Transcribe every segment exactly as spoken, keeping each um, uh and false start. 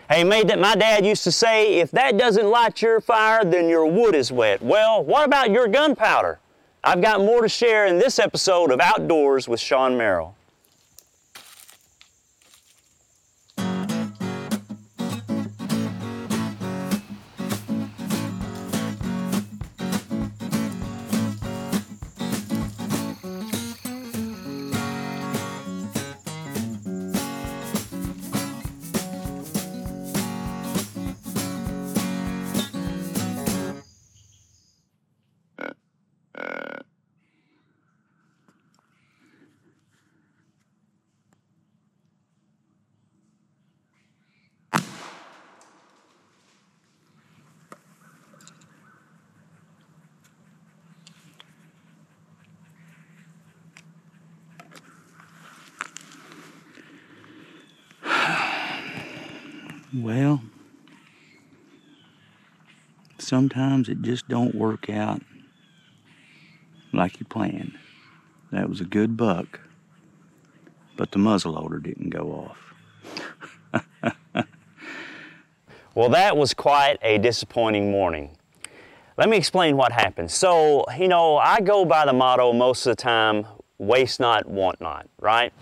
Hey, my dad used to say, if that doesn't light your fire, then your wood is wet. Well, what about your gunpowder? I've got more to share in this episode of Outdoors with Sean Merrill. Well, sometimes it just don't work out like you planned. That was a good buck, but the muzzleloader didn't go off. Well, that was quite a disappointing morning. Let me explain what happened. So, you know, I go by the motto most of the time, waste not, want not, right?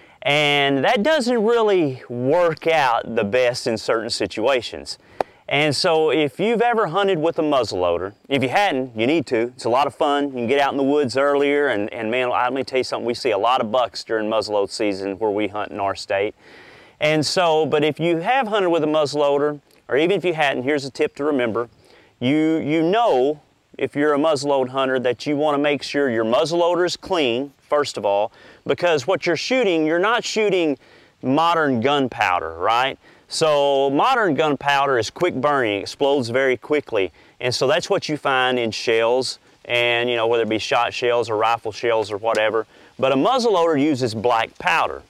And that doesn't really work out the best in certain situations. And so if you've ever hunted with a muzzleloader, if you hadn't, you need to. It's a lot of fun. You can get out in the woods earlier, and, and man, let me tell you something, we see a lot of bucks during muzzleload season where we hunt in our state. And so, but if you have hunted with a muzzleloader, or even if you hadn't, here's a tip to remember. You, you know, if you're a muzzleload hunter, that you want to make sure your muzzleloader is clean, first of all, because what you're shooting, you're not shooting modern gunpowder, right? So modern gunpowder is quick burning, explodes very quickly, and so that's what you find in shells, and you know, whether it be shot shells or rifle shells or whatever. But a muzzleloader uses black powder,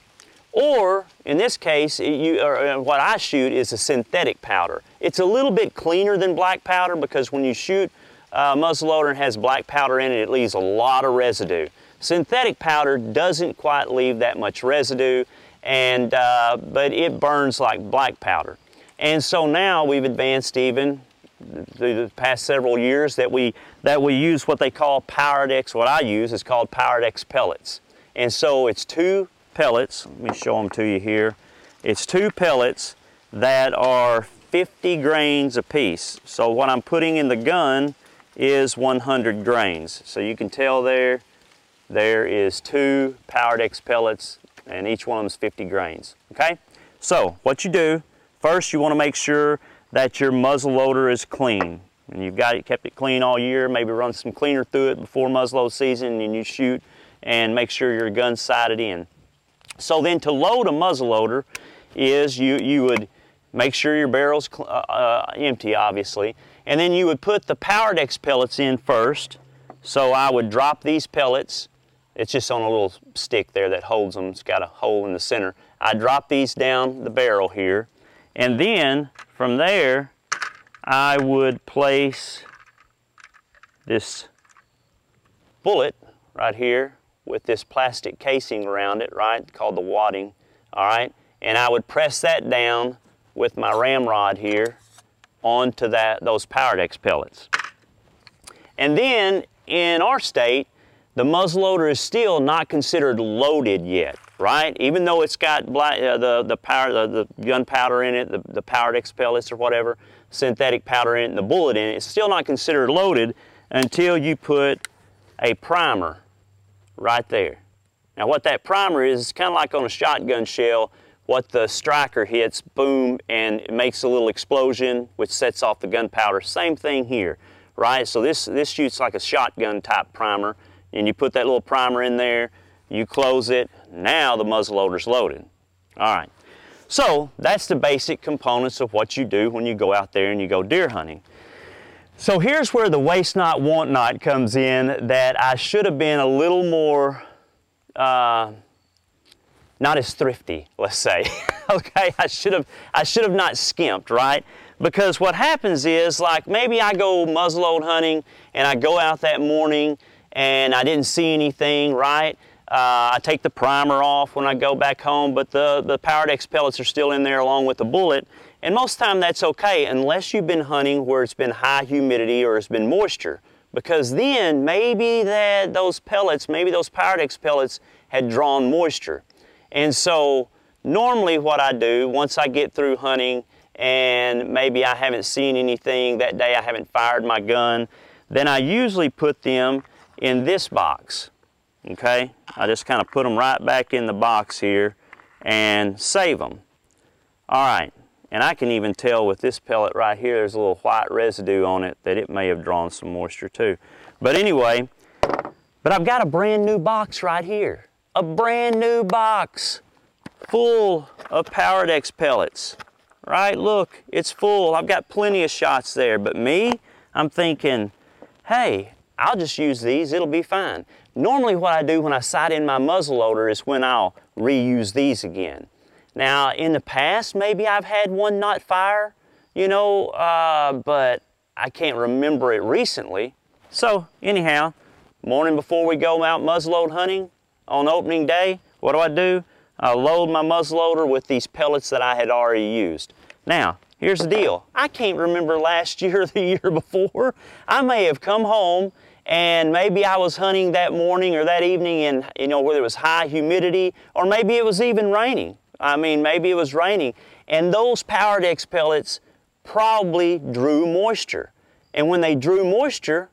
or in this case, you, or what I shoot is a synthetic powder. It's a little bit cleaner than black powder because when you shoot a muzzleloader and has black powder in it, it leaves a lot of residue. Synthetic powder doesn't quite leave that much residue, and uh, but it burns like black powder. And so now we've advanced even through the past several years that we that we use what they call Pyrodex. What I use is called Pyrodex pellets. And so it's two pellets. Let me show them to you here. It's two pellets that are fifty grains apiece. So what I'm putting in the gun is one hundred grains. So you can tell there. There is two Pyrodex pellets, and each one of them is fifty grains, okay? So what you do, first you want to make sure that your muzzleloader is clean. And you've got it, kept it clean all year, maybe run some cleaner through it before muzzleload season, and you shoot and make sure your gun's sighted in. So then to load a muzzleloader is you, you would make sure your barrel's uh, uh, empty, obviously, and then you would put the Pyrodex pellets in first. So I would drop these pellets. It's just on a little stick there that holds them. It's got a hole in the center. I drop these down the barrel here, and then from there I would place this bullet right here with this plastic casing around it, right, called the wadding, all right, and I would press that down with my ramrod here onto that those Pyrodex pellets. And then in our state, the muzzleloader is still not considered loaded yet, right? Even though it's got black, uh, the, the, power, the, the gunpowder in it, the, the Pyrodex pellets or whatever, synthetic powder in it, and the bullet in it, it's still not considered loaded until you put a primer right there. Now what that primer is, it's kind of like on a shotgun shell, what the striker hits, boom, and it makes a little explosion, which sets off the gunpowder. Same thing here, right? So this, this shoots like a shotgun type primer. And you put that little primer in there, you close it, now the muzzleloader's loaded. All right, so that's the basic components of what you do when you go out there and you go deer hunting. So here's where the waste not, want not comes in, that I should have been a little more, uh, not as thrifty, let's say. Okay, I should have, I should have not skimped, right? Because what happens is, like, maybe I go muzzleload hunting and I go out that morning and I didn't see anything, right? Uh, I take the primer off when I go back home, but the, the Powerdex pellets are still in there along with the bullet. And most of the time that's okay, unless you've been hunting where it's been high humidity or it's been moisture. Because then maybe that those pellets, maybe those Powerdex pellets had drawn moisture. And so normally what I do, once I get through hunting and maybe I haven't seen anything that day, I haven't fired my gun, then I usually put them in this box. Okay, I just kind of put them right back in the box here and save them. All right, and I can even tell with this pellet right here, there's a little white residue on it that it may have drawn some moisture too. But anyway, but I've got a brand new box right here. A brand new box full of Powerdex pellets. Right, look, it's full. I've got plenty of shots there. But me, I'm thinking, hey, I'll just use these, it'll be fine. Normally what I do when I sight in my muzzleloader is when I'll reuse these again. Now in the past maybe I've had one not fire, you know, uh, but I can't remember it recently. So anyhow, morning before we go out muzzleload hunting on opening day, what do I do? I load my muzzleloader with these pellets that I had already used. Now, here's the deal. I can't remember last year or the year before. I may have come home and maybe I was hunting that morning or that evening in, you know, where there was high humidity, or maybe it was even raining. I mean, maybe it was raining. And those Powerdex pellets probably drew moisture. And when they drew moisture,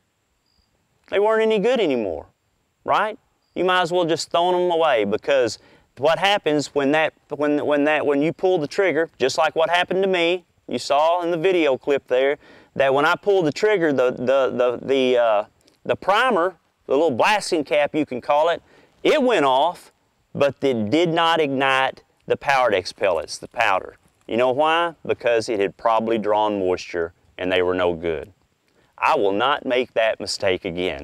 they weren't any good anymore, right? You might as well just throw them away, because what happens when that, when, when that, when you pull the trigger, just like what happened to me, you saw in the video clip there, that when I pulled the trigger, the, the, the, the, uh, the primer, the little blasting cap you can call it, it went off, but it did not ignite the Powerdex pellets, the powder. You know why? Because it had probably drawn moisture and they were no good. I will not make that mistake again.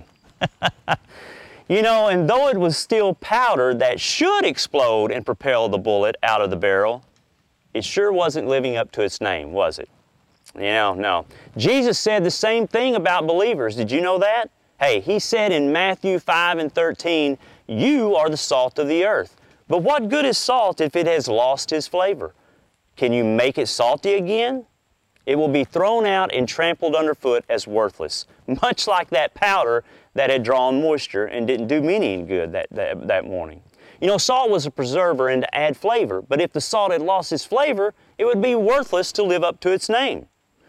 You know, and though it was still powder that should explode and propel the bullet out of the barrel, it sure wasn't living up to its name, was it? You know, no. Jesus said the same thing about believers. Did you know that? Hey, he said in Matthew five and thirteen, you are the salt of the earth. But what good is salt if it has lost its flavor? Can you make it salty again? It will be thrown out and trampled underfoot as worthless, much like that powder that had drawn moisture and didn't do me any good that, that, that morning. You know, salt was a preserver and to add flavor, but if the salt had lost its flavor, it would be worthless to live up to its name.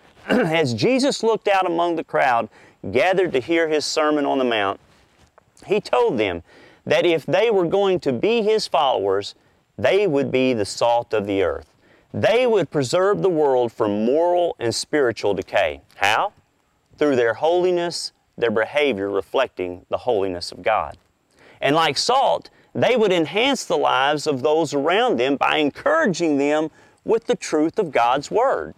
As Jesus looked out among the crowd gathered to hear his Sermon on the Mount, he told them that if they were going to be his followers, they would be the salt of the earth. They would preserve the world from moral and spiritual decay. How? Through their holiness, their behavior reflecting the holiness of God. And like salt, they would enhance the lives of those around them by encouraging them with the truth of God's Word.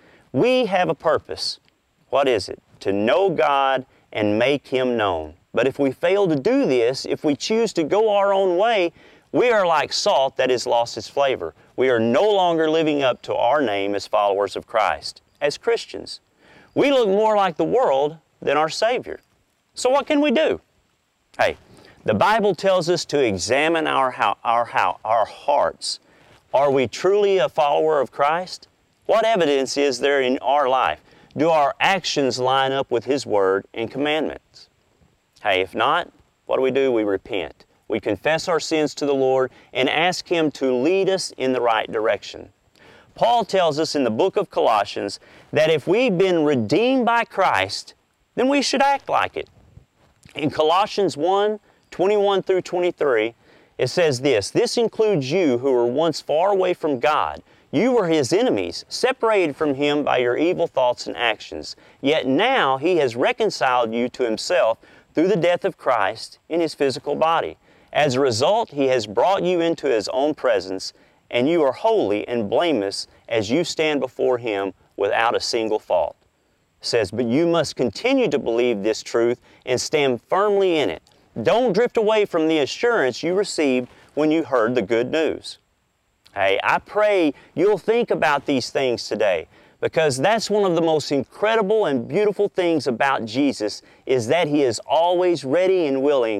We have a purpose. What is it? To know God and make Him known. But if we fail to do this, if we choose to go our own way, we are like salt that has lost its flavor. We are no longer living up to our name as followers of Christ, as Christians. We look more like the world than our Savior. So what can we do? Hey, the Bible tells us to examine our, how, our, how, our hearts. Are we truly a follower of Christ? What evidence is there in our life? Do our actions line up with His Word and commandments? Hey, if not, what do we do? We repent. We confess our sins to the Lord and ask Him to lead us in the right direction. Paul tells us in the book of Colossians that if we've been redeemed by Christ, then we should act like it. In Colossians one, twenty-one through twenty-three, it says this, "This includes you who were once far away from God. You were His enemies, separated from Him by your evil thoughts and actions. Yet now He has reconciled you to Himself through the death of Christ in His physical body. As a result, He has brought you into His own presence, and you are holy and blameless as you stand before Him without a single fault." It says, "But you must continue to believe this truth and stand firmly in it. Don't drift away from the assurance you received when you heard the good news." Hey, I pray you'll think about these things today, because that's one of the most incredible and beautiful things about Jesus, is that He is always ready and willing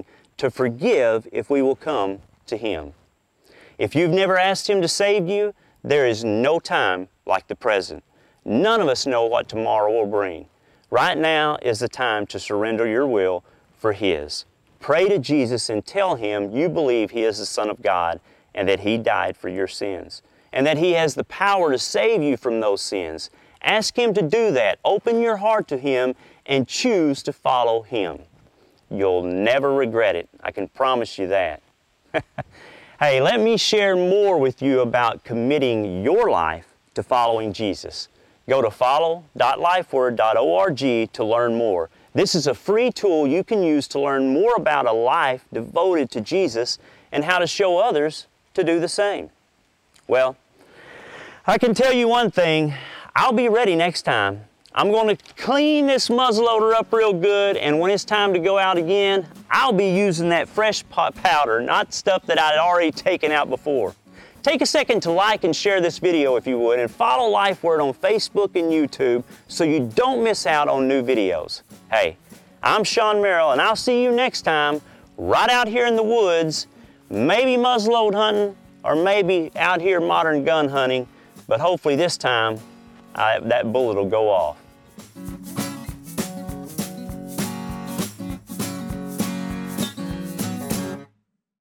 to forgive if we will come to Him. If you've never asked Him to save you, there is no time like the present. None of us know what tomorrow will bring. Right now is the time to surrender your will for His. Pray to Jesus and tell Him you believe He is the Son of God and that He died for your sins, and that He has the power to save you from those sins. Ask Him to do that. Open your heart to Him and choose to follow Him. You'll never regret it. I can promise you that. Hey, let me share more with you about committing your life to following Jesus. Go to follow dot lifeword dot org to learn more. This is a free tool you can use to learn more about a life devoted to Jesus and how to show others to do the same. Well, I can tell you one thing. I'll be ready next time. I'm going to clean this muzzleloader up real good, and when it's time to go out again, I'll be using that fresh powder, not stuff that I'd already taken out before. Take a second to like and share this video if you would, and follow LifeWord on Facebook and YouTube so you don't miss out on new videos. Hey, I'm Sean Merrill, and I'll see you next time right out here in the woods, maybe muzzleload hunting, or maybe out here modern gun hunting, but hopefully this time I, that bullet will go off.